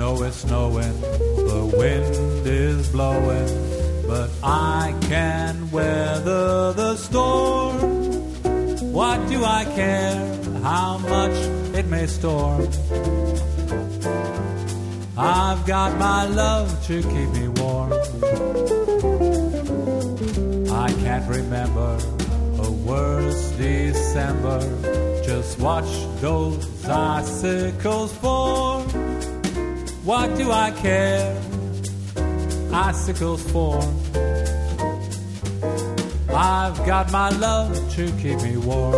snow is snowing, the wind is blowing, but I can weather the storm. What do I care how much it may storm? I've got my love to keep me warm. I can't remember a worse December. Just watch those icicles form. What do I care? Icicles form. I've got my love to keep me warm.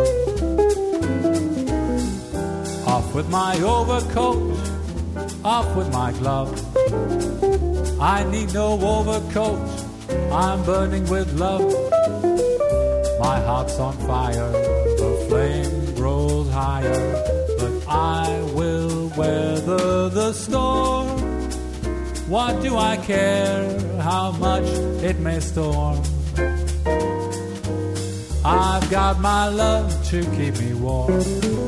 Off with my overcoat, off with my glove. I need no overcoat, I'm burning with love. My heart's on fire, the flame grows higher, but I will weather the storm. What do I care how much it may storm? I've got my love to keep me warm.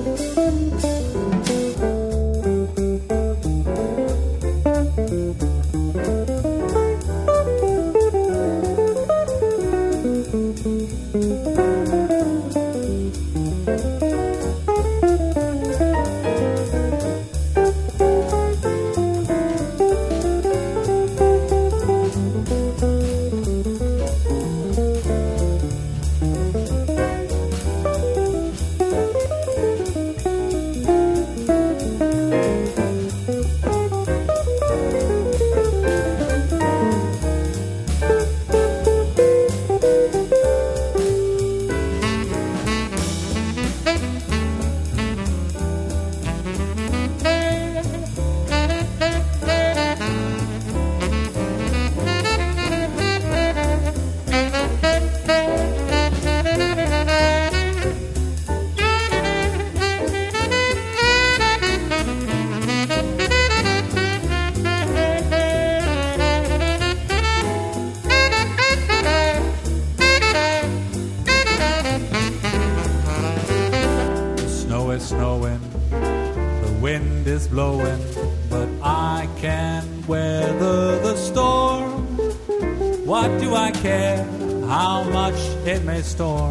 Snowing, the wind is blowing, but I can weather the storm. What do I care how much it may storm?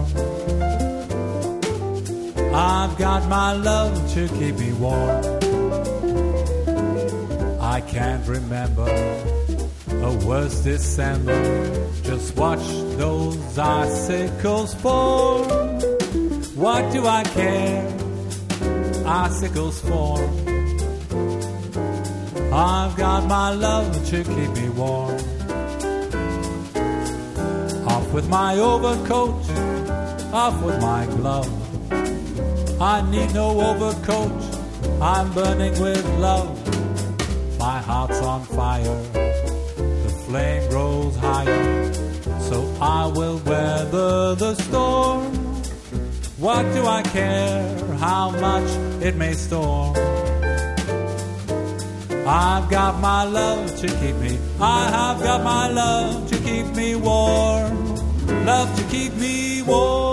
I've got my love to keep me warm. I can't remember a worse December. Just watch those icicles form. What do I care? Icicles form. I've got my love to keep me warm. Off with my overcoat, off with my glove. I need no overcoat, I'm burning with love. My heart's on fire, the flame grows higher, so I will weather the storm. What do I care how much it may storm? I've got my love to keep me, I have got my love to keep me warm. Love to keep me warm.